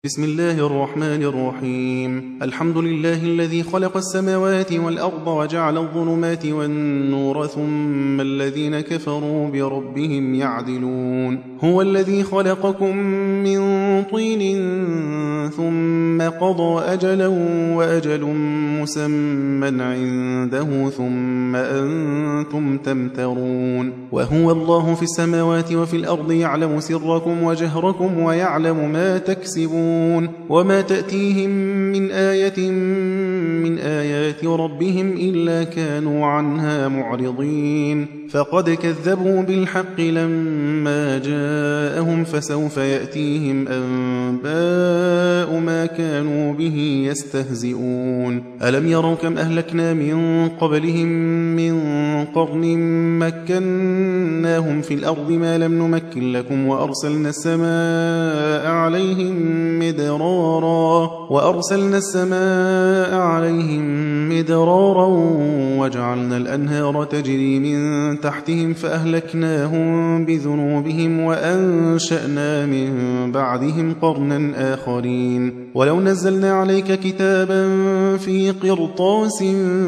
بسم الله الرحمن الرحيم. الحمد لله الذي خلق السماوات والأرض وجعل الظلمات والنور ثم الذين كفروا بربهم يعدلون. هو الذي خلقكم من طين ثم قضى أجلا وأجل مسمى عنده ثم أنتم تمترون. وهو الله في السماوات وفي الأرض يعلم سركم وجهركم ويعلم ما تكسبون وما تأتيهم من آية من آيات ربهم إلا كانوا عنها معرضين. فقد كذبوا بالحق لما جاءهم فسوف يأتيهم أنباء ما كانوا به يستهزئون. ألم يروا كم أهلكنا من قبلهم من قرن مكناهم في الأرض ما لم نمكن لكم وأرسلنا السماء عليهم مدرارا وجعلنا الأنهار تجري من تحتهم فأهلكناهم بذنوبهم وأنشأنا من بعدهم قرنا آخرين. ولو نزلنا عليك كتابا في قرطاس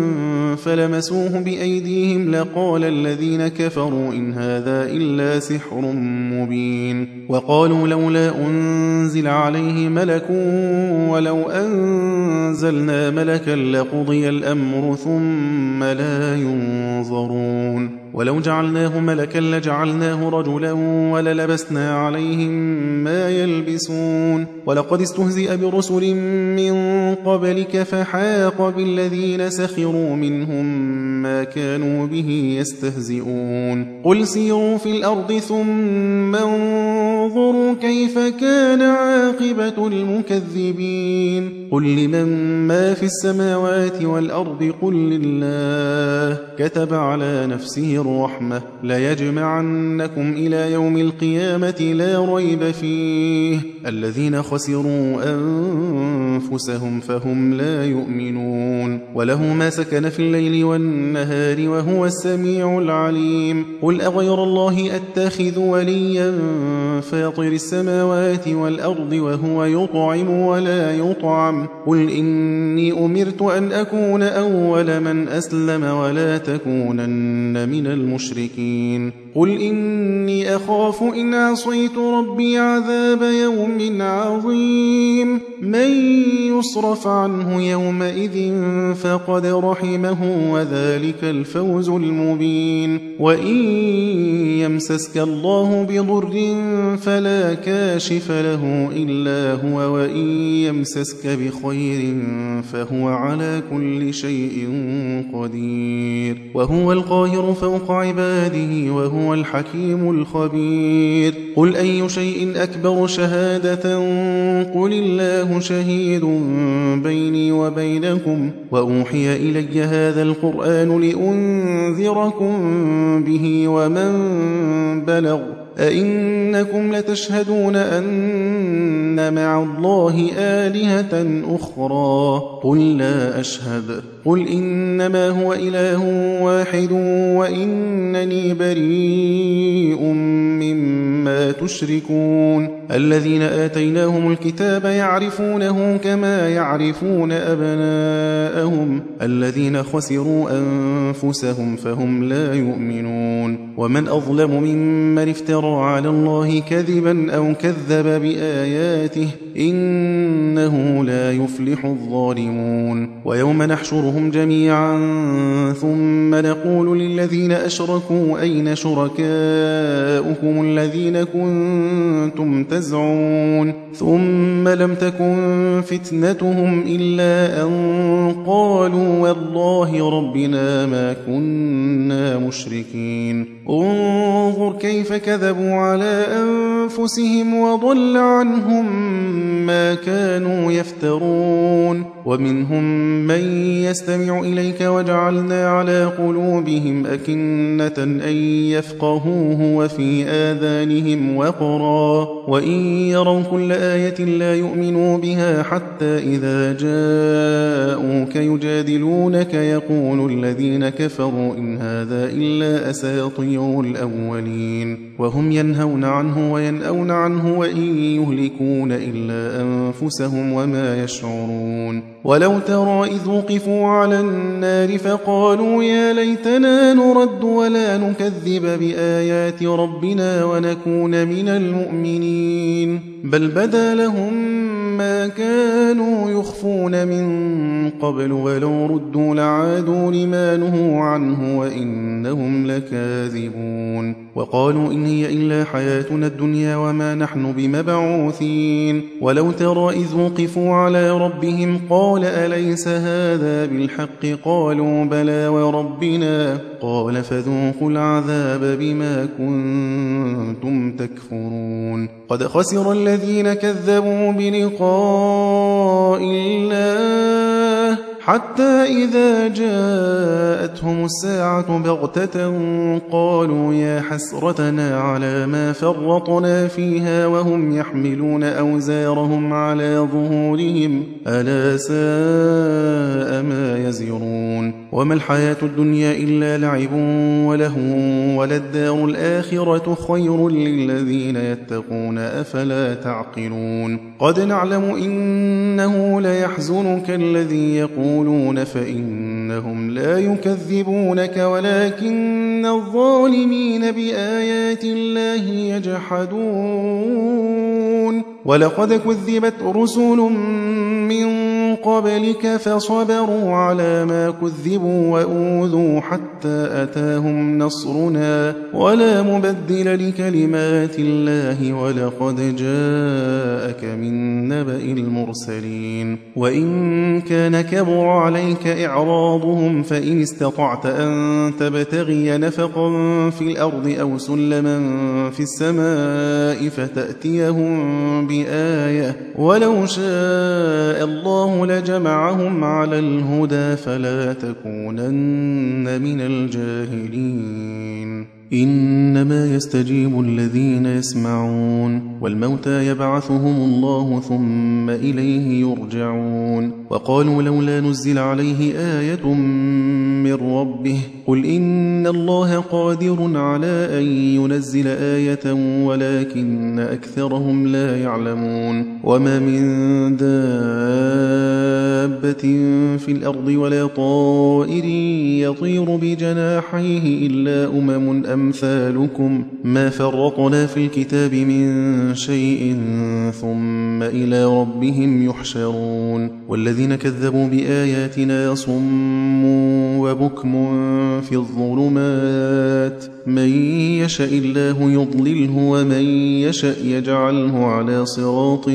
فلمسوه بأيديهم لقال الذين كفروا إن هذا إلا سحر مبين. وقالوا لولا أنزل عليه ملك ولو أنزلنا ملكا لقضي الأمر ثم لا ينظرون. ولو جعلناه ملكا لجعلناه رجلا وللبسنا عليهم ما يلبسون. ولقد استهزئ برسل من قبلك فحاق بالذين سخروا منهم ما كانوا به يستهزئون. قل سيروا في الأرض ثم انظروا كيف كان عاقبة المكذبين. قل لمن ما في السماوات والأرض قل لله كتب على نفسه الرحمة ليجمعنكم إلى يوم القيامة لا ريب فيه الذين خسروا أنفسهم فهم لا يؤمنون. وله ما سكن في الليل والنهار وهو السميع العليم. قل أغير الله أتخذ وليا فاطر السماوات والأرض وهو يطعم ولا يطعم. قل إني أمرت أن أكون أول من أسلم ولا تكونن من المشركين. قل إني أخاف إن عصيت ربي عذاب يوم عظيم. من يصرف عنه يومئذ فقد رحمه وذلك الفوز المبين. وإن يمسسك الله بضر فلا كاشف له إلا هو وإن يمسسك بخير فهو على كل شيء قدير. وهو القاهر فوق عباده وهو الحكيم الخبير. قل أي شيء أكبر شهادة قل الله شهيد بيني وبينكم وأوحي إلي هذا القرآن لأنذركم به ومن بلغ. أئنكم لتشهدون أن مع الله آلهة أخرى قل لا أشهد. قل إنما هو إله واحد وإنني بريء مما تشركون. الذين آتيناهم الكتاب يعرفونه كما يعرفون أبناءهم الذين خسروا أنفسهم فهم لا يؤمنون. ومن أظلم ممن افترى على الله كذبا أو كذب بآياته إنه لا يفلح الظالمون. ويوم نحشرهم جميعا ثم نقول للذين أشركوا أين شركاؤكم الذين كنتم تزعمون ثم لم تكن فتنتهم إلا أن قالوا والله ربنا ما كنا مشركين. انظر كيف كذبوا على أنفسهم وضل عنهم ما كانوا يفترون. ومنهم من يستمع إليك وجعلنا على قلوبهم أكنة أن يفقهوه وفي آذانهم وقرا وإن يروا كل آية لا يؤمنوا بها حتى إذا جاءوك يجادلونك يقول الذين كفروا إن هذا إلا أساطير الأولين. وهم ينهون عنه وينأون عنه وإن يهلكون إلا أنفسهم أنفسهم وما يشعرون. ولو ترى إذ وقفوا على النار فقالوا يا ليتنا نرد ولا نكذب بآيات ربنا ونكون من المؤمنين بل بدا لهم ما كانوا يخفون من قبل ولو ردوا لعادوا لما نهوا عنه وإنهم لكاذبون. وقالوا إن هي إلا حياتنا الدنيا وما نحن بمبعوثين. ولو ترى إذ وقفوا على ربهم قال أليس هذا بالحق قالوا بلى وربنا قال فذوقوا العذاب بما كنتم تكفرون. قد خسر الذين كذبوا بلقاء الله حتى إذا جاءتهم الساعة بغتة قالوا يا حسرتنا على ما فرطنا فيها وهم يحملون أوزارهم على ظهورهم ألا ساء ما يزرون. وما الحياة الدنيا إلا لعب ولهو وللدار الآخرة خير للذين يتقون أفلا تعقلون. قد نعلم إنه ليحزنك الذي يقولون فإنهم لا يكذبونك ولكن الظالمين بآيات الله يجحدون. ولقد كذبت رسل من قبلك فصبروا على ما كذبوا وأوذوا حتى أتاهم نصرنا ولا مبدل لكلمات الله ولقد جاءك من نبأ المرسلين. وإن كان كبر عليك إعراضهم فإن استطعت أن تبتغي نفقا في الأرض أو سلما في السماء فتأتيهم بآية ولو شاء الله لجمعهم على الهدى فلا تكونن من الجاهلين. إنما يستجيب الذين يسمعون والموتى يبعثهم الله ثم إليه يرجعون. وقالوا لولا نزل عليه آية من ربه قل إن الله قادر على أن ينزل آية ولكن أكثرهم لا يعلمون. وما من دابة في الأرض ولا طائر يطير بجناحيه إلا أمم أمثالكم ما فرطنا في الكتاب من شيء ثم إلى ربهم يحشرون. والذين كذبوا بآياتنا صم وبكم في الظلمات من يشاء الله يضلله ومن يشاء يجعله على صراط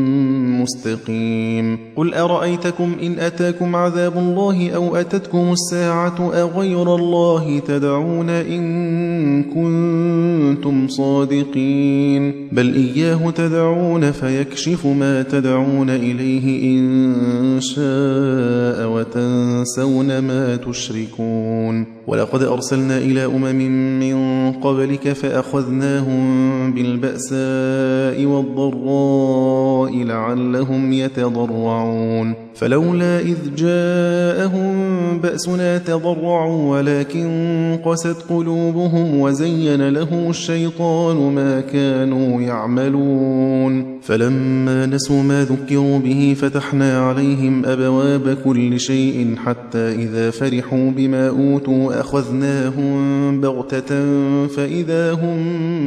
مستقيم. قل أرأيتكم إن أتاكم عذاب الله أو أتتكم الساعة أغير الله تدعون إن كنتم صادقين بل إياه تدعون فيكشف ما تدعون إليه إن شاء وتنسون ما تشركون. ولقد أرسلنا إلى من قبلك فأخذناهم بالبأساء والضراء لعلهم يتضرعون. فلولا إذ جاءهم بأسنا تضرعوا ولكن قست قلوبهم وزين لهم الشيطان ما كانوا يعملون. فلما نسوا ما ذكروا به فتحنا عليهم أبواب كل شيء حتى إذا فرحوا بما أوتوا أخذناهم بغتة فإذا هم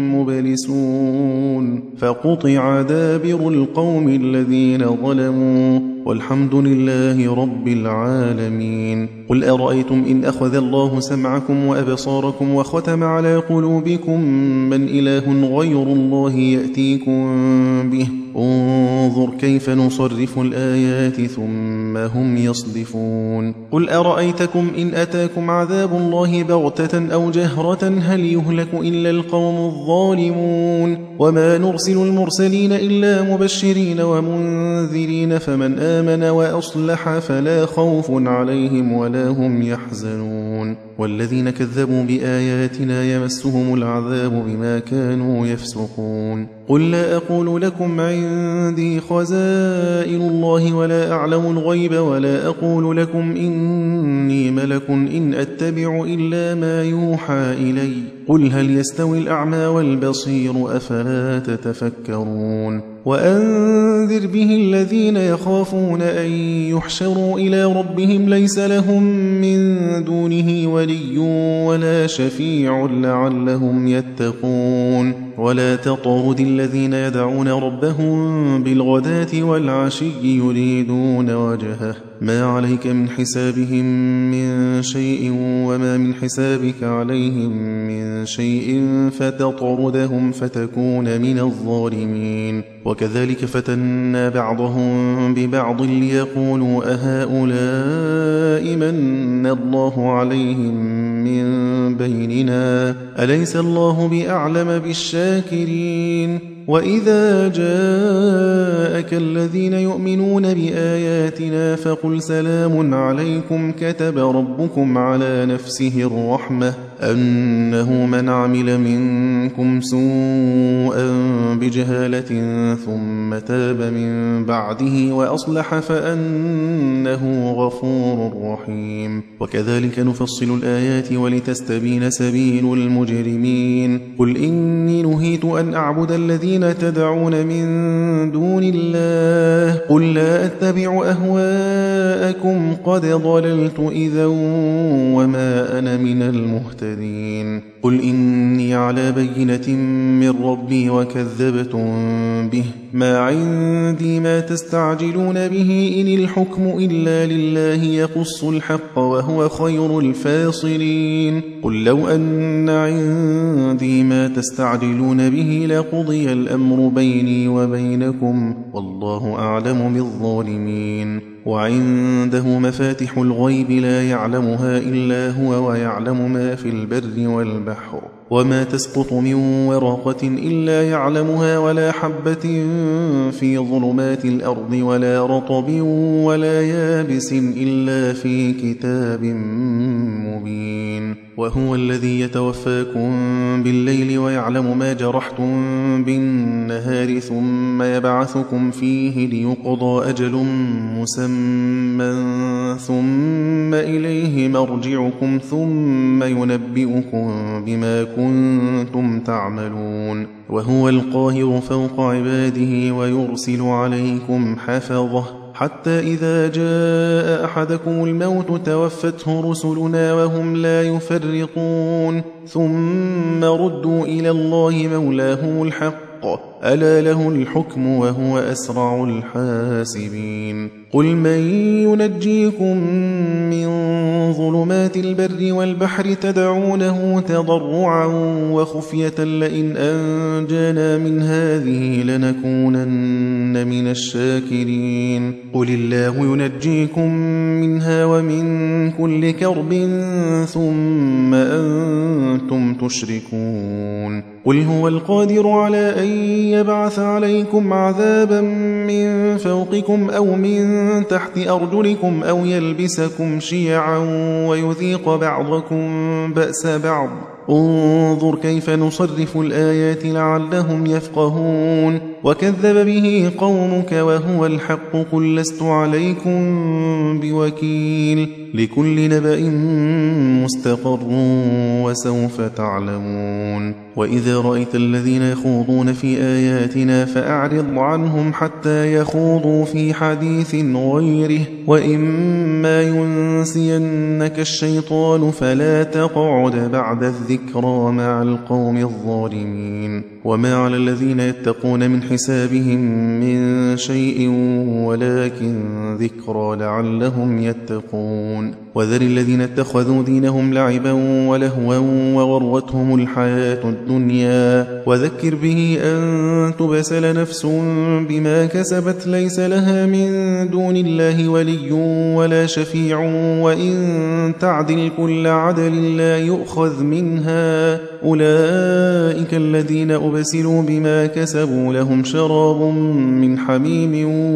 مبلسون. فقطع دابر القوم الذين ظلموا والحمد لله رب العالمين. قل أرأيتم إن أخذ الله سمعكم وأبصاركم وختم على قلوبكم من إله غير الله يأتيكم به انظر كيف نصرف الآيات ثم هم يصدفون. قل أرأيتكم إن أتاكم عذاب الله بغتة أو جهرة هل يهلك إلا القوم الظالمون. وما نرسل المرسلين إلا مبشرين ومنذرين فمن آمن وأصلح فلا خوف عليهم ولا هم يحزنون. والذين كذبوا بآياتنا يمسهم العذاب بما كانوا يفسقون. قل لا أقول لكم عندي خزائن الله ولا أعلم الغيب ولا أقول لكم إني ملك إن أتبع إلا ما يوحى إلي قل هل يستوي الأعمى والبصير أفلا تتفكرون وأنذر به الذين يخافون أن يحشروا إلى ربهم ليس لهم من دونه ولي ولا شفيع لعلهم يتقون ولا تطرد الذين يدعون ربهم بالغداة والعشي يريدون وجهه ما عليك من حسابهم من شيء وما من حسابك عليهم من شيء فتطردهم فتكون من الظالمين وكذلك فتنا بعضهم ببعض ليقولوا أهؤلاء من الله عليهم من بيننا أليس الله بأعلم بالشاكرين وإذا جاءك الذين يؤمنون بآياتنا فقل سلام عليكم كتب ربكم على نفسه الرحمة أنه من عمل منكم سوءا بجهالة ثم تاب من بعده وأصلح فأنه غفور رحيم وكذلك نفصل الآيات ولتستبين سبيل المجرمين قل إني نهيت أن أعبد الذين تدعون من دون الله قل لا أتبع أهواءكم قد ضللت إذا وما أنا من المهتدين قل إني على بينة من ربي وكذبتم به ما عندي ما تستعجلون به إن الحكم إلا لله يقص الحق وهو خير الفاصلين قل لو أن عندي ما تستعجلون به لقضي الأمر بيني وبينكم والله أعلم بالظالمين وعنده مفاتح الغيب لا يعلمها إلا هو ويعلم ما في البر والبحر وما تسقط من ورقة إلا يعلمها ولا حبة في ظلمات الأرض ولا رطب ولا يابس إلا في كتاب مبين وهو الذي يتوفاكم بالليل ويعلم ما جرحتم بالنهار ثم يبعثكم فيه ليقضى أجل مسمى ثم إليه مرجعكم ثم ينبئكم بما كنتم تعملون وهو القاهر فوق عباده ويرسل عليكم حفظه حتى إذا جاء أحدكم الموت توفته رسلنا وهم لا يفرطون ثم ردوا إلى الله مولاهم الحق ألا له الحكم وهو أسرع الحاسبين قل من ينجيكم من ظلمات البر والبحر تدعونه تضرعا وخفية لئن أنجانا من هذه لنكونن من الشاكرين قل الله ينجيكم منها ومن كل كرب ثم أنتم تشركون قل هو القادر على أن يبعث عليكم عذابا من فوقكم أو من تحت أرجلكم أو يلبسكم شيعا ويذيق بعضكم بأس بعض انظر كيف نصرف الآيات لعلهم يفقهون وكذب به قومك وهو الحق قل لست عليكم بوكيل لكل نبأ مستقر وسوف تعلمون وإذا رأيت الذين يخوضون في آياتنا فأعرض عنهم حتى يخوضوا في حديث غيره وإما ينسينك الشيطان فلا تقعد بعد الذكرى مع القوم الظالمين وما على الذين يتقون من حسابهم من شيء ولكن ذكرى لعلهم يتقون وذر الذين اتخذوا دينهم لعبا ولهوا وغرتهم الحياة الدنيا وذكر به أن تبسل نفس بما كسبت ليس لها من دون الله ولي ولا شفيع وإن تعدل كل عدل لا يؤخذ منها أولئك الذين أبسلوا بما كسبوا لهم شراب من حميم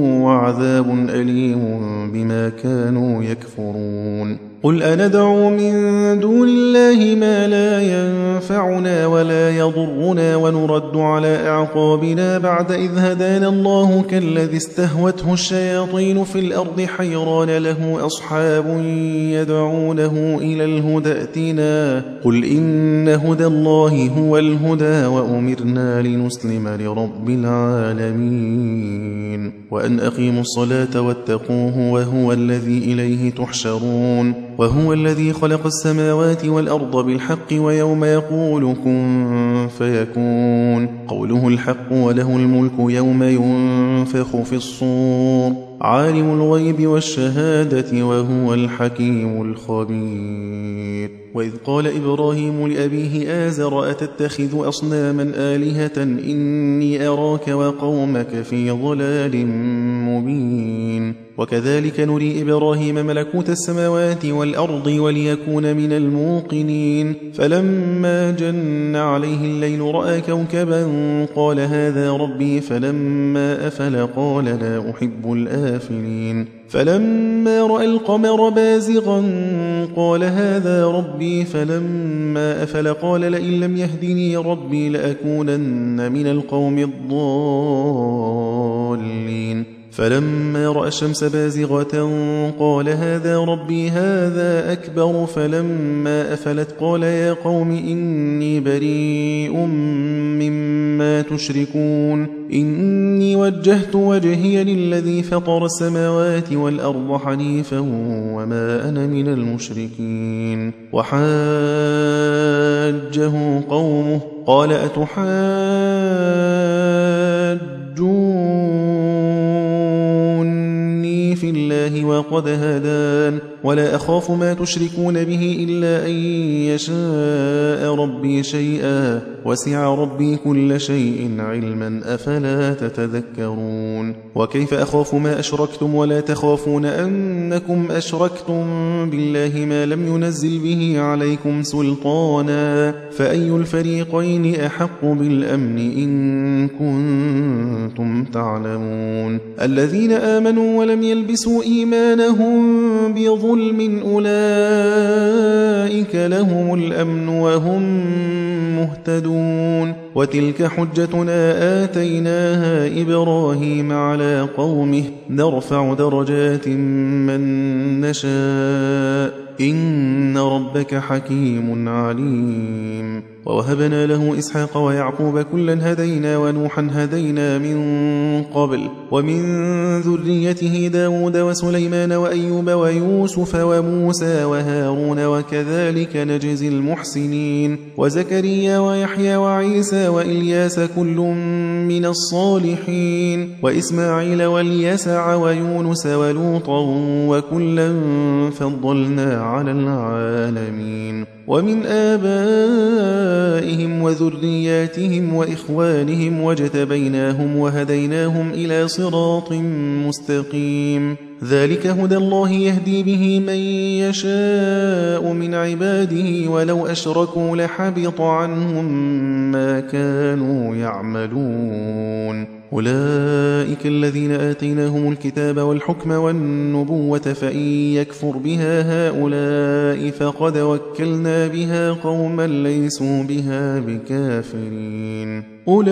عذاب أليم بما كانوا يكفرون قل أندعو من دون الله ما لا ينفعنا ولا يضرنا ونرد على أعقابنا بعد إذ هدانا الله كالذي استهوته الشياطين في الأرض حيران له أصحاب يدعونه إلى الهدى ائتنا قل إن هدى الله هو الهدى وأمرنا لنسلم لرب العالمين وأن أقيموا الصلاة واتقوه وهو الذي إليه تحشرون وهو الذي خلق السماوات والأرض بالحق ويوم يقول كن فيكون قوله الحق وله الملك يوم ينفخ في الصور عالم الغيب والشهادة وهو الحكيم الخبير وإذ قال إبراهيم لأبيه آزر أتتخذ أصناما آلهة إني أراك وقومك في ضلال مبين وكذلك نري إبراهيم ملكوت السماوات والأرض وليكون من الموقنين فلما جن عليه الليل رأى كوكبا قال هذا ربي فلما أفل قال لا أحب الآفلين فلما رأى القمر بازغا قال هذا ربي فلما أفل قال لئن لم يهدني ربي لأكونن من القوم الضالين فلما رأى الشمس بازغة قال هذا ربي هذا أكبر فلما أفلت قال يا قوم إني بريء مما تشركون إني وجهت وجهي للذي فطر السماوات والأرض حنيفا وما أنا من المشركين وحاجه قومه قال أتحاجوني في الله وقد هدان ولا أخاف ما تشركون به إلا أن يشاء ربي شيئا وسع ربي كل شيء علما أفلا تتذكرون وكيف أخاف ما أشركتم ولا تخافون أنكم أشركتم بالله ما لم ينزل به عليكم سلطانا فأي الفريقين أحق بالأمن إن كنتم تعلمون الذين آمنوا ولم يلبسوا إيمانهم بظلم أولئك لهم الأمن وهم مهتدون وتلك حجتنا آتيناها إبراهيم على قومه نرفع درجات من نشاء إن ربك حكيم عليم ووهبنا له إسحاق ويعقوب كلا هدينا ونوحا هدينا من قبل ومن ذريته داود وسليمان وأيوب ويوسف وموسى وهارون وكذلك نجزي المحسنين وزكريا ويحيى وعيسى وإلياس كل من الصالحين وإسماعيل واليسع ويونس ولوطا وكلا فضلنا على العالمين ومن آبائهم وذرياتهم وإخوانهم واجتبيناهم وهديناهم إلى صراط مستقيم ذلك هدى الله يهدي به من يشاء من عباده ولو أشركوا لحبط عنهم ما كانوا يعملون أولئك الذين آتيناهم الكتاب والحكم والنبوة فإن يكفر بها هؤلاء فقد وكلنا بها قوما ليسوا بها بكافرين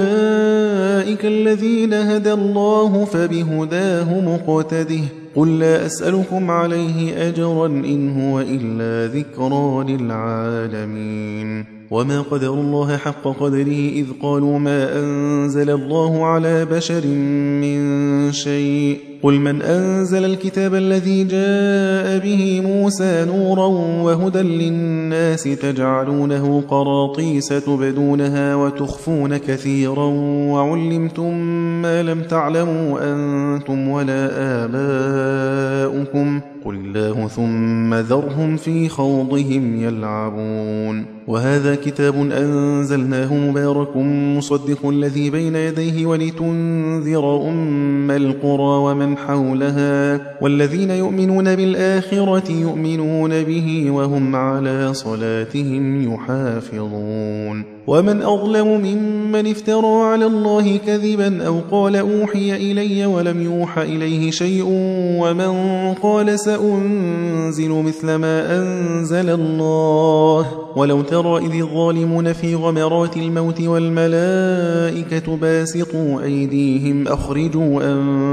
أولئك الذين هدى الله فبهداه مقتده قل لا أسألكم عليه أجرا إن هو إلا ذكرى للعالمين وما قدر الله حق قدره إذ قالوا ما أنزل الله على بشر من شيء قل من أنزل الكتاب الذي جاء به موسى نورا وهدى للناس تجعلونه قراطيس تبدونها وتخفون كثيرا وعلمتم ما لم تعلموا أنتم ولا آباؤكم قل الله ثم ذرهم في خوضهم يلعبون وهذا كتاب أنزلناه مبارك مصدق الذي بين يديه ولتنذر أم القرى ومن حولها والذين يؤمنون بالآخرة يؤمنون به وهم على صلاتهم يحافظون ومن أظلم ممن افترى على الله كذبا أو قال أوحي إلي ولم يوح إليه شيء ومن قال سأنزل مثل ما أنزل الله ولو ترى إذ الظالمون في غمرات الموت والملائكة باسطوا أيديهم أخرجوا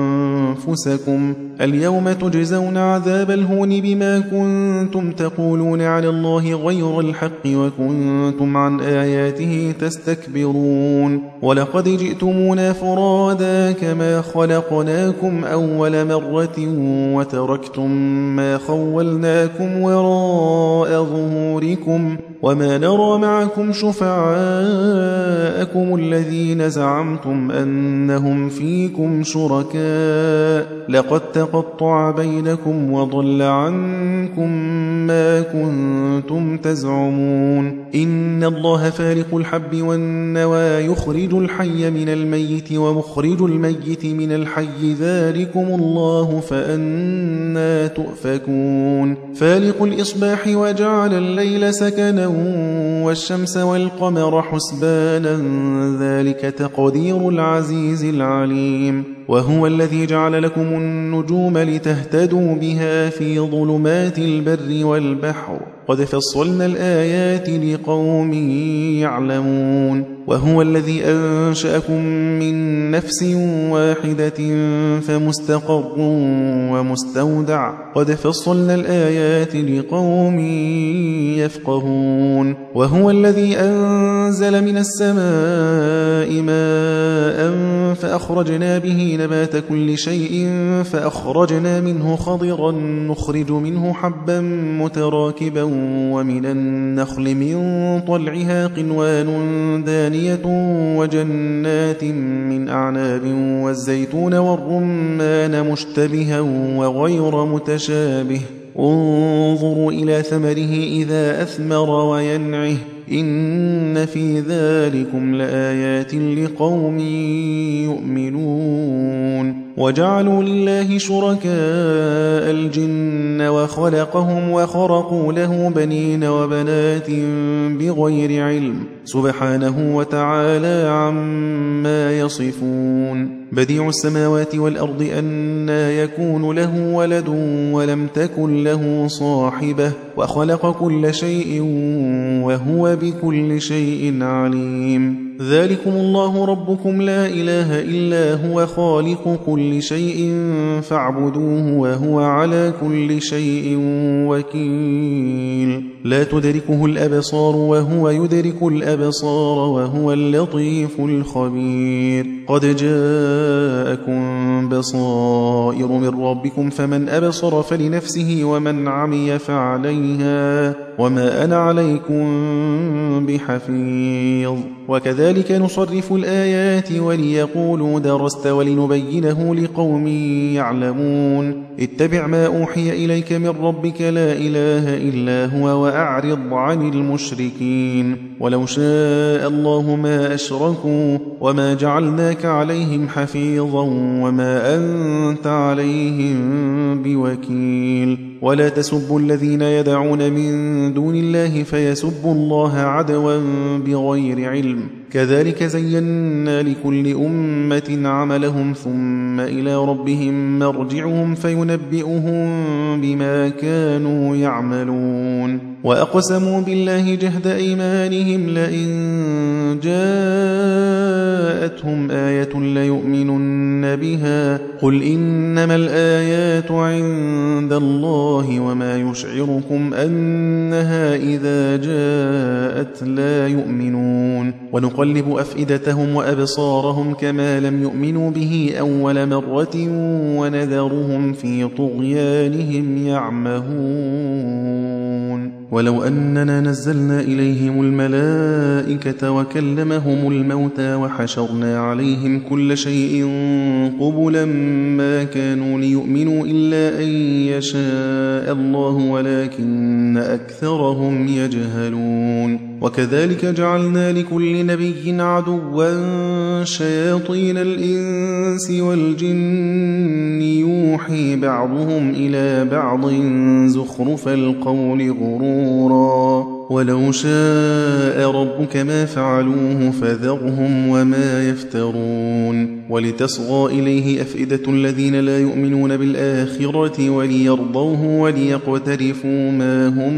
أنفسكم اليوم تجزون عذاب الهون بما كنتم تقولون على الله غير الحق وكنتم عن آياته تستكبرون ولقد جئتمونا فرادا كما خلقناكم أول مرة وتركتم ما خولناكم وراء ظهوركم وما نرى معكم شفعاءكم الذين زعمتم أنهم فيكم شركاء لقد تقطع بينكم وضل عنكم ما كنتم تزعمون إن الله فارق الحب والنوى يخرج الحي من الميت ومخرج الميت من الحي ذلكم الله فأنا تؤفكون فالق الإصباح وجعل الليل سكنا والشمس والقمر حسبانا ذلك تقدير العزيز العليم وهو الذي جعل لكم النجوم لتهتدوا بها في ظلمات البر والبحر قد فصلنا الآيات لقوم يعلمون وهو الذي أنشأكم من نفس واحدة فمستقر ومستودع قد فصلنا الآيات لقوم يفقهون وهو الذي أنزل من السماء ماء فأخرجنا به نبات كل شيء فأخرجنا منه خضرا نخرج منه حبا متراكبا ومن النخل من طلعها قنوان دانية وجنات من أعناب والزيتون والرمان مشتبها وغير متشابه انظروا إلى ثمره إذا أثمر وينعه إن في ذلكم لآيات لقوم يؤمنون وجعلوا لله شركاء الجن وخلقهم وخرقوا له بنين وبنات بغير علم سبحانه وتعالى عما يصفون بديع السماوات والأرض أنى يكون له ولد ولم تكن له صاحبة وخلق كل شيء وهو بكل شيء عليم ذلكم الله ربكم لا إله إلا هو خالق كل شيء فاعبدوه وهو على كل شيء وكيل لا تدركه الأبصار وهو يدرك الأبصار وهو اللطيف الخبير قد جاءكم بصائر من ربكم فمن أبصر فلنفسه ومن عمي فعليها وما أنا عليكم بحفيظ وكذلك نصرف الآيات وليقولوا درست ولنبينه لقوم يعلمون اتبع ما أوحي إليك من ربك لا إله إلا هو وأعرض عن المشركين ولو شاء الله ما أشركوا وما جعلناك عليهم حفيظا وما أنت عليهم بوكيل ولا تسبوا الذين يدعون من دون الله فيسبوا الله عدوا بغير علم كذلك زينا لكل أمة عملهم ثم إلى ربهم مرجعهم فينبئهم بما كانوا يعملون وأقسموا بالله جهد أيمانهم لئن جاءتهم آية ليؤمنن بها قل إنما الآيات عند الله وما يشعركم أنها إذا جاءت لا يؤمنون ونقلب أفئدتهم وأبصارهم كما لم يؤمنوا به أول مرة ونذرهم في طغيانهم يعمهون ولو أننا نزلنا إليهم الملائكة وكلمهم الموتى وحشرنا عليهم كل شيء قبلا ما كانوا ليؤمنوا إلا أن يشاء الله ولكن أكثرهم يجهلون وكذلك جعلنا لكل نبي عدوا شياطين الإنس والجن يوحي بعضهم إلى بعض زخرف القول غرورا ولو شاء ربك ما فعلوه فذرهم وما يفترون ولتصغى إليه أفئدة الذين لا يؤمنون بالآخرة وليرضوه وليقترفوا ما هم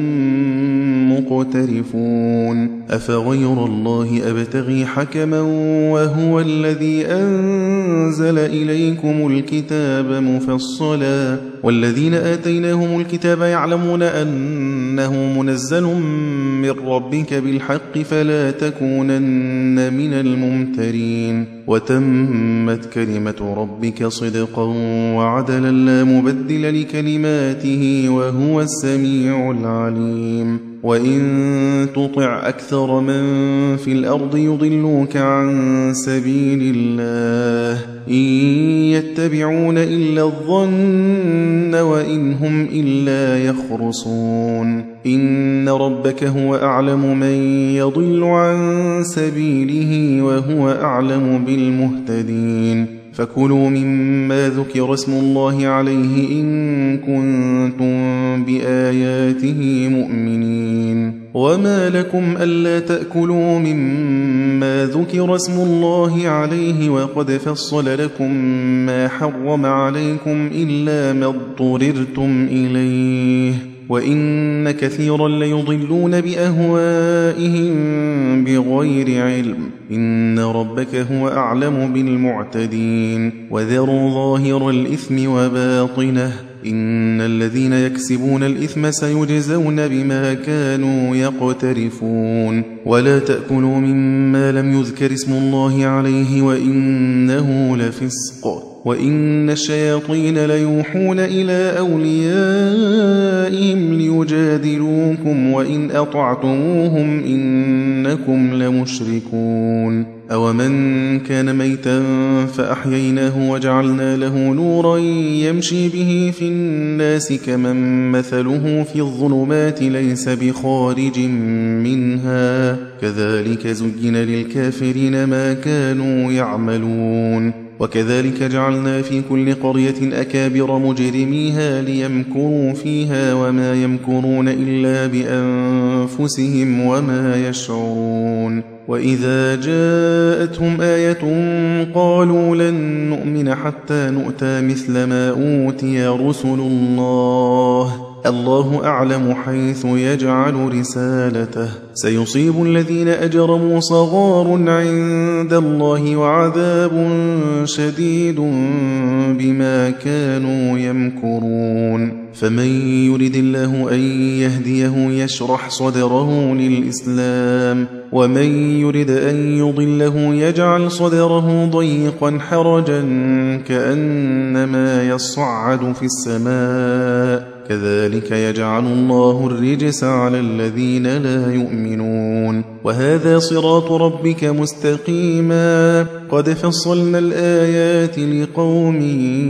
مقترفون أفغير الله أبتغي حكما وهو الذي أنزل إليكم الكتاب مفصلا والذين آتيناهم الكتاب يعلمون أنه منزل من ربك بالحق فلا تكونن من الممترين وتمت كلمة ربك صدقا وعدلا لا مبدل لكلماته وهو السميع العليم وإن تطع أكثر من في الأرض يضلوك عن سبيل الله إن يتبعون إلا الظن وإن هم إلا يخرصون إن ربك هو أعلم من يضل عن سبيله وهو أعلم بالمهتدين فكلوا مما ذكر اسم الله عليه إن كنتم بآياته مؤمنين وما لكم ألا تأكلوا مما ذكر اسم الله عليه وقد فصل لكم ما حرم عليكم إلا ما اضطررتم إليه وإن كثيرا ليضلون بأهوائهم بغير علم إن ربك هو أعلم بالمعتدين وذروا ظاهر الإثم وباطنه إن الذين يكسبون الإثم سيجزون بما كانوا يقترفون ولا تأكلوا مما لم يذكر اسم الله عليه وإنه لفسق وإن الشياطين ليوحون إلى أوليائهم ليجادلوكم وإن أطعتموهم إنكم لمشركون أومن كان ميتا فأحييناه وجعلنا له نورا يمشي به في الناس كمن مثله في الظلمات ليس بخارج منها كذلك زين للكافرين ما كانوا يعملون وكذلك جعلنا في كل قرية أكابر مجرميها ليمكروا فيها وما يمكرون إلا بأنفسهم وما يشعرون وإذا جاءتهم آية قالوا لن نؤمن حتى نؤتى مثل ما أوتي رسل الله أعلم حيث يجعل رسالته سيصيب الذين أجرموا صغار عند الله وعذاب شديد بما كانوا يمكرون فمن يرد الله أن يهديه يشرح صدره للإسلام ومن يرد أن يضله يجعل صدره ضيقا حرجا كأنما يصعد في السماء كذلك يجعل الله الرجس على الذين لا يؤمنون وهذا صراط ربك مستقيما قد فصلنا الآيات لقوم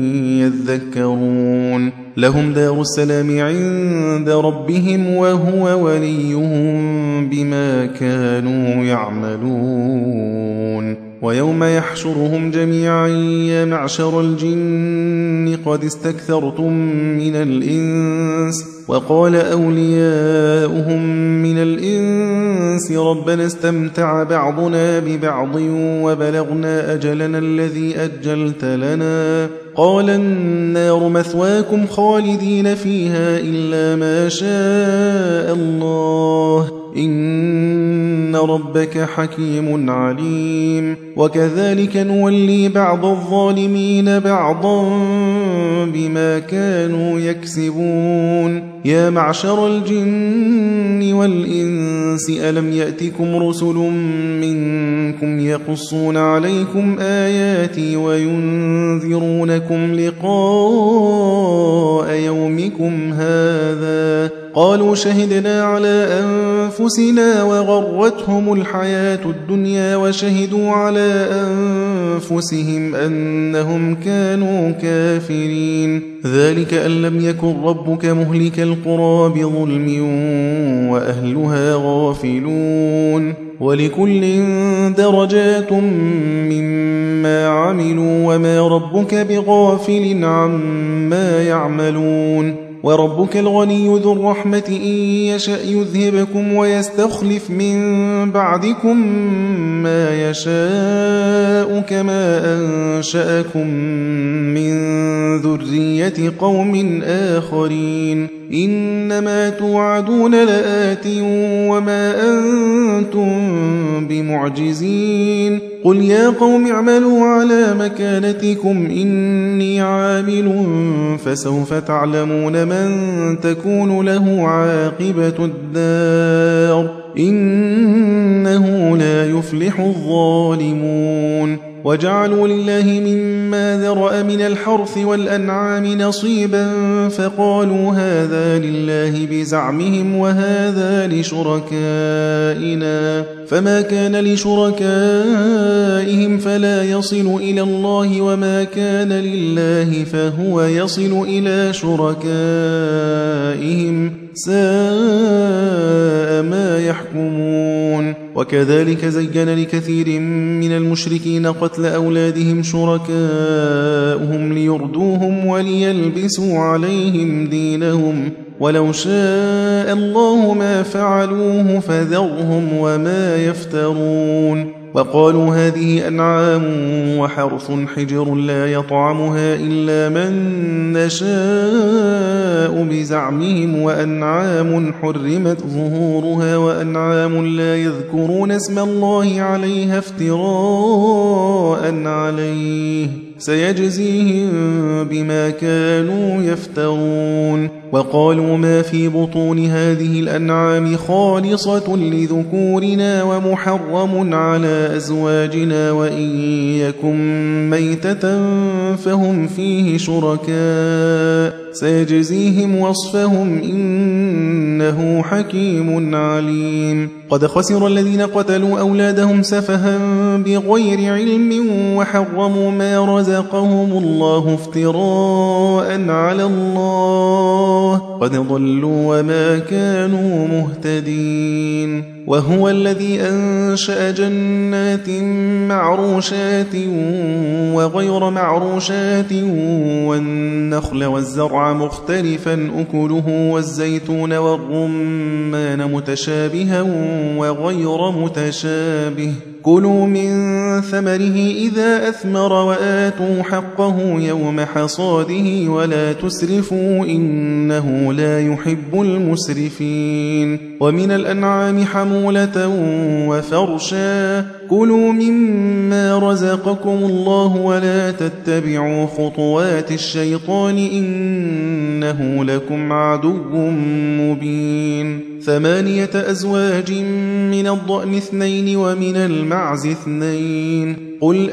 يذكرون لهم دار السلام عند ربهم وهو وليهم بما كانوا يعملون ويوم يحشرهم جميعا يا معشر الجن قد استكثرتم من الإنس وقال أولياؤهم من الإنس ربنا استمتع بعضنا ببعض وبلغنا أجلنا الذي أجلت لنا قال النار مثواكم خالدين فيها إلا ما شاء الله إن ربك حكيم عليم وكذلك نولي بعض الظالمين بعضا بما كانوا يكسبون يا معشر الجن والإنس ألم يأتكم رسل منكم يقصون عليكم آياتي وينذرونكم لقاء يومكم هذا قالوا شهدنا على أنفسنا وغرتهم الحياة الدنيا وشهدوا على أنفسهم أنهم كانوا كافرين ذلك أن لم يكن ربك مهلك القرى بظلم وأهلها غافلون ولكل درجات مما عملوا وما ربك بغافل عما يعملون وربك الغني ذو الرحمة إن يشأ يذهبكم ويستخلف من بعدكم ما يشاء كما أنشأكم من ذرية قوم آخرين إنما توعدون لآت وما أنتم بمعجزين قل يا قوم اعملوا على مكانتكم إني عامل فسوف تعلمون من تكون له عاقبة الدار إنه لا يفلح الظالمون وجعلوا لله مما ذرأ من الحرث والأنعام نصيبا فقالوا هذا لله بزعمهم وهذا لشركائنا فما كان لشركائهم فلا يصل إلى الله وما كان لله فهو يصل إلى شركائهم ساء ما يحكمون وكذلك زين لكثير من المشركين قتل أولادهم شركاؤهم ليردوهم وليلبسوا عليهم دينهم ولو شاء الله ما فعلوه فذرهم وما يفترون وقالوا هذه أنعام وحرث حجر لا يطعمها إلا من نشاء بزعمهم وأنعام حرمت ظهورها وأنعام لا يذكرون اسم الله عليها افتراء عليه سيجزيهم بما كانوا يفترون وقالوا ما في بطون هذه الأنعام خالصة لذكورنا ومحرم على أزواجنا وإن يكن ميتة فهم فيه شركاء سيجزيهم وصفهم إنه حكيم عليم قد خسر الذين قتلوا أولادهم سفها بغير علم وحرموا ما رزقهم الله افتراء على الله قد ضلوا وما كانوا مهتدين وهو الذي أنشأ جنات معروشات وغير معروشات والنخل والزرع مختلفا أكله والزيتون والرمان متشابها وغير متشابه كلوا من ثمره إذا أثمر وآتوا حقه يوم حصاده ولا تسرفوا إنه لا يحب المسرفين ومن الأنعام حمولة وفرشا كلوا مما رزقكم الله ولا تتبعوا خطوات الشيطان إنه لكم عدو مبين 8 أزواج من الضأن 2 ومن المعز 2 قل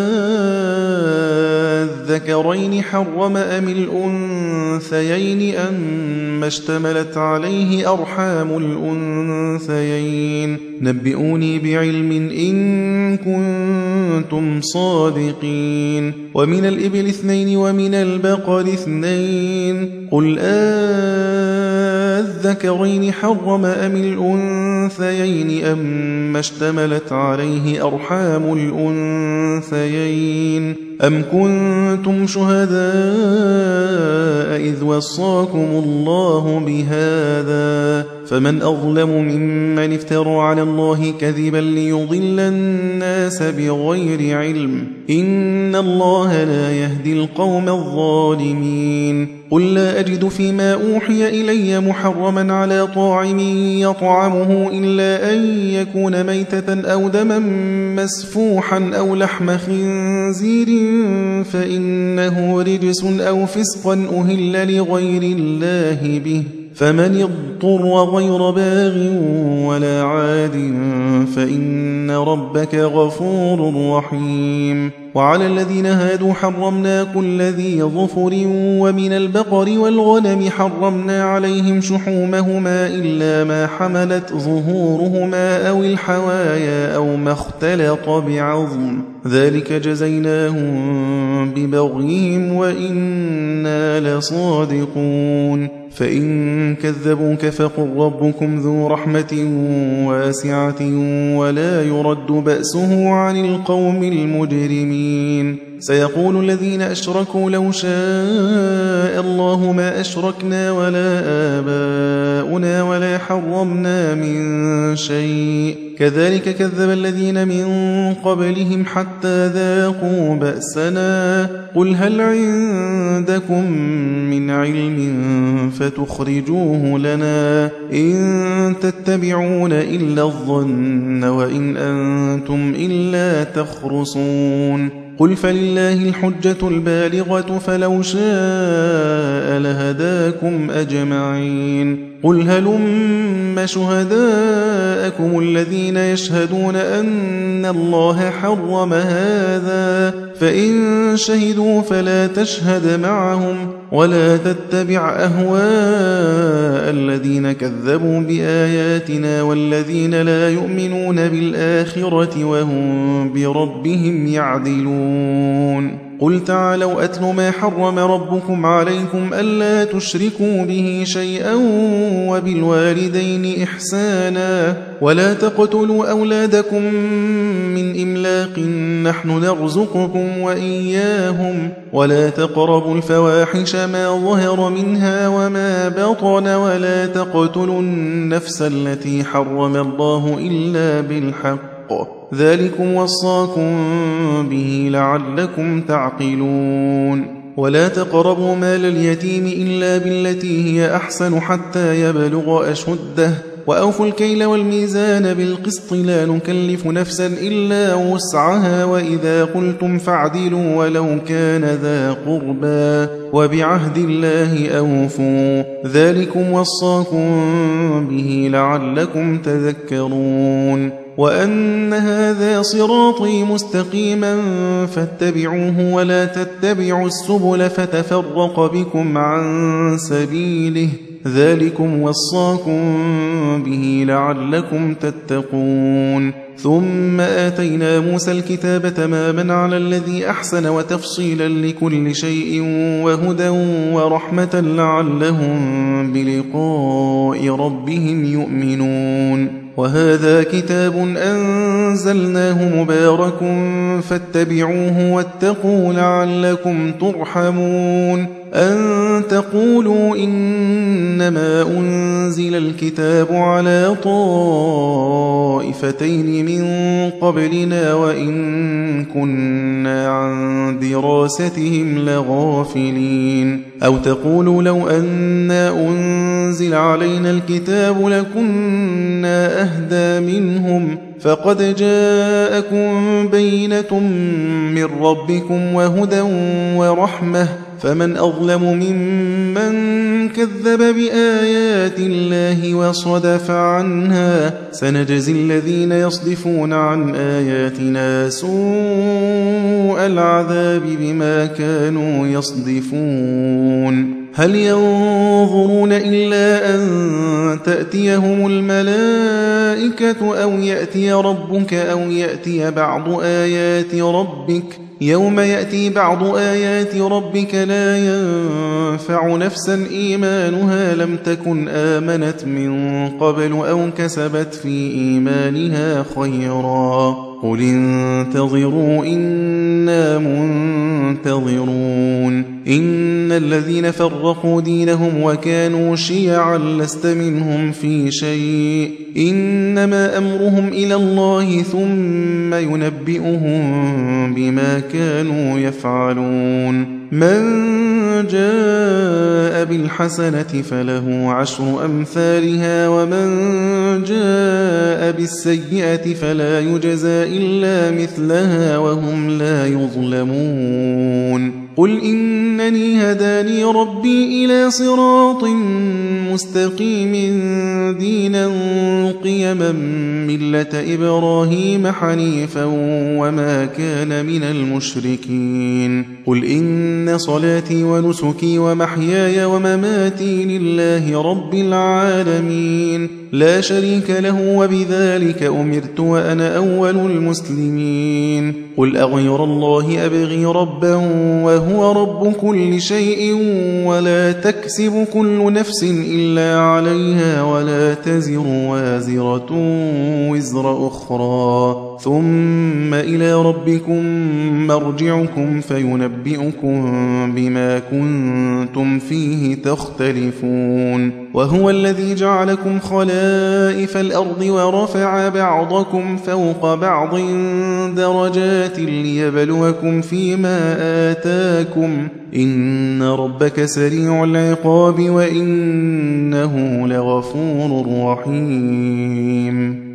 الذكرين حرم أم الأنثيين أم اشتملت عليه أرحام الأنثيين نبئوني بعلم إن كنتم صادقين ومن الإبل 2 ومن البقر 2 قل الذكرين حرم أم الأنثيين أم اشتملت عليه أرحام الأنثيين أم كنتم شهداء إذ وصاكم الله بهذا فمن أظلم ممن افترى على الله كذبا ليضل الناس بغير علم إن الله لا يهدي القوم الظالمين قل لا أجد فيما أوحي إلي محرما على طاعم يطعمه إلا أن يكون ميتة أو دما مسفوحا أو لحم خنزير فإنه رجس أو فسقا أهل لغير الله به فمن اضطر غير باغ ولا عاد فإن ربك غفور رحيم وعلى الذين هادوا حرمنا كل ذي ظفر ومن البقر والغنم حرمنا عليهم شحومهما إلا ما حملت ظهورهما أو الحوايا أو ما اختلط بعظم ذلك جزيناهم ببغيهم وإنا لصادقون فإن كذبوك فقل ربكم ذو رحمة واسعة ولا يرد بأسه عن القوم المجرمين سيقول الذين أشركوا لو شاء الله ما أشركنا ولا آباؤنا ولا حرمنا من شيء كذلك كذب الذين من قبلهم حتى ذاقوا بأسنا قل هل عندكم من علم فتخرجوه لنا إن تتبعون إلا الظن وإن أنتم إلا تخرصون قل فلله الحجة البالغة فلو شاء لهداكم أجمعين قل هلم شهداءكم الذين يشهدون أن الله حرم هذا فإن شهدوا فلا تشهد معهم ولا تتبع أهواء الذين كذبوا بآياتنا والذين لا يؤمنون بالآخرة وهم بربهم يعدلون قل تعالوا أتل ما حرم ربكم عليكم ألا تشركوا به شيئا وبالوالدين إحسانا ولا تقتلوا أولادكم من إملاق نحن نرزقكم وإياهم ولا تقربوا الفواحش ما ظهر منها وما بطن ولا تقتلوا النفس التي حرم الله إلا بالحق ذلكم وصاكم به لعلكم تعقلون ولا تقربوا مال اليتيم إلا بالتي هي أحسن حتى يبلغ أشده وأوفوا الكيل والميزان بالقسط لا نكلف نفسا إلا وسعها وإذا قلتم فاعدلوا ولو كان ذا قربى وبعهد الله أوفوا ذلكم وصاكم به لعلكم تذكرون وأن هذا صراطي مستقيما فاتبعوه ولا تتبعوا السبل فتفرق بكم عن سبيله ذلكم وصاكم به لعلكم تتقون ثم آتينا موسى الكتاب تماما على الذي أحسن وتفصيلا لكل شيء وهدى ورحمة لعلهم بلقاء ربهم يؤمنون وهذا كتاب أنزلناه مبارك فاتبعوه واتقوا لعلكم ترحمون أن تقولوا إنما أنزل الكتاب على طائفتين من قبلنا وإن كنا عن دراستهم لغافلين أو تقولوا لو أنا أنزل علينا الكتاب لكنا أهدى منهم فقد جاءكم بينة من ربكم وهدى ورحمة فمن أظلم ممن كذب بآيات الله وصدف عنها سنجزي الذين يصدفون عن آياتنا سوء العذاب بما كانوا يصدفون هل ينظرون إلا أن تأتيهم الملائكة أو يأتي ربك أو يأتي بعض آيات ربك يوم يأتي بعض آيات ربك لا ينفع نفسا إيمانها لم تكن آمنت من قبل أو كسبت في إيمانها خيرا قل انتظروا إنا منتظرون إن الذين فرقوا دينهم وكانوا شيعا لست منهم في شيء إنما أمرهم إلى الله ثم ينبئهم بما كانوا يفعلون من جاء بالحسنة فله عشر أمثالها ومن جاء بالسيئة فلا يجزى إلا مثلها وهم لا يظلمون قل إنني هداني ربي إلى صراط مستقيم دينا قيما ملة إبراهيم حنيفا وما كان من المشركين قل إن صلاتي ونسكي ومحياي ومماتي لله رب العالمين لا شريك له وبذلك أمرت وأنا أول المسلمين قل أغير الله أبغي ربا وهو رب كل شيء ولا تكسب كل نفس إلا عليها ولا تزر وازرة وزر أخرى ثم إلى ربكم مرجعكم فينبئكم بما كنتم فيه تختلفون وهو الذي جعلكم خلائف الأرض ورفع بعضكم فوق بعض درجات ليبلوكم فيما آتاكم إن ربك سريع العقاب وإنه لغفور رحيم